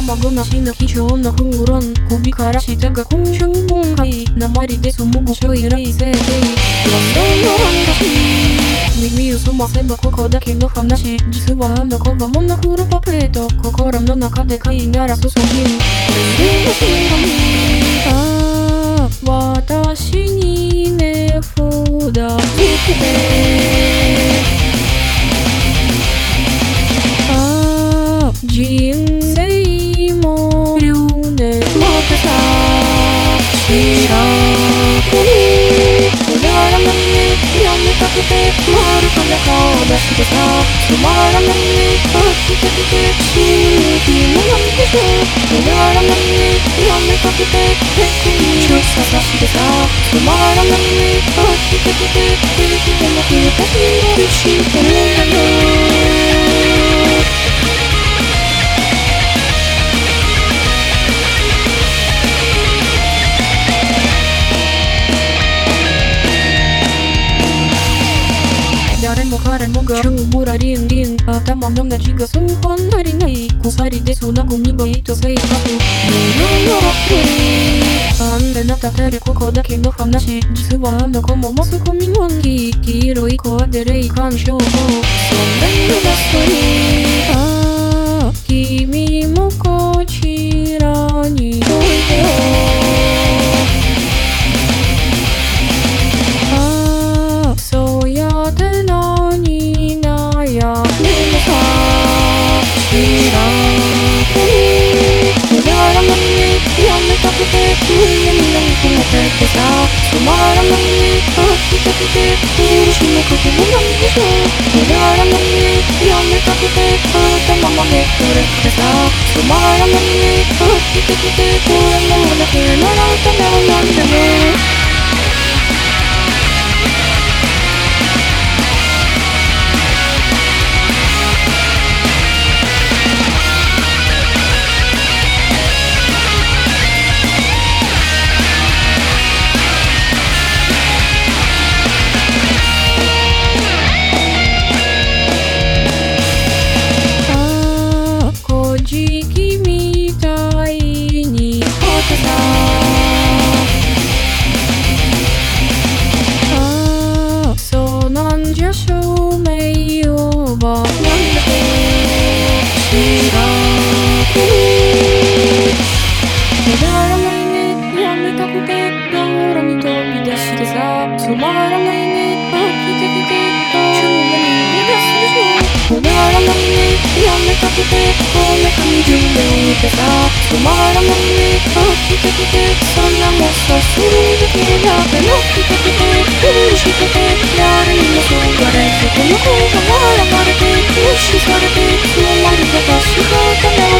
卵なしの貴重な空論首から下が今春本杯鉛でそのご所依頼性でロンドンの話耳を澄ませばここだけの話実はあの子がモノクロパペート心の中で飼いなら注ぎああ私にねふだつけてああ人生も流年もってさ知らんくだらないねやめたくて丸から顔出してさつまらないね飽きてきて死ぬ気もないでしょくだらないねやめたくてヘッドに注射さしてさつまらないね飽きてきて平気でもくれた日を知ってるんだよ誰も彼もがぶらりんりん頭のネジが数本足りない鎖でつなぐ身がいと性格アンテナ立てるここだけの話実はあの子もマスコミの黄色い子で霊感症法そんなのがストーリーああ君もこちらにおいでよああそうやって胸に何か当ててさつまらないね飽きてきて苦しむこともないでしょくだらないねやめたくて頭までくれてさつまらないね飽きてきてこれもだけならためはなんだねつまらないね飽きてきて中年に出すでしょくだらないねやめたくてこめかみ10年見てさつまらないね飽きてきてそんなもんさするだけだって飽きてきて苦しくて誰にもそがれてこの子が笑われて無視されてつまり方しかため